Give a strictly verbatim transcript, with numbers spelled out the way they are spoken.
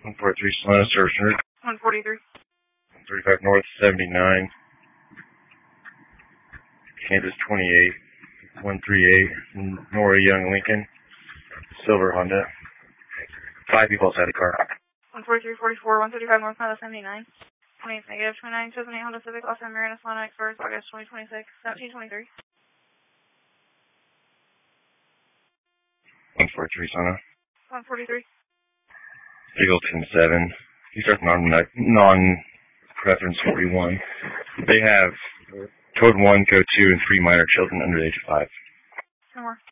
one forty-three Solana Service Center. one forty-three. one thirty-five North seventy-nine. Kansas twenty-eight. one thirty-eight Nora Young Lincoln. Silver Honda. Five people outside the car. one forty-three forty-four, one thirty-five North Honda seventy-nine. twenty-eight negative twenty-nine, seventy-eight Honda Civic, Los Angeles Marina Solana Express, August twenty twenty-six, seventeen twenty-three. one forty-three Solana. one forty-three. Eagleton seven. He starts non non preference forty-one. They have code one, code two, and three minor children under the age of five. No more.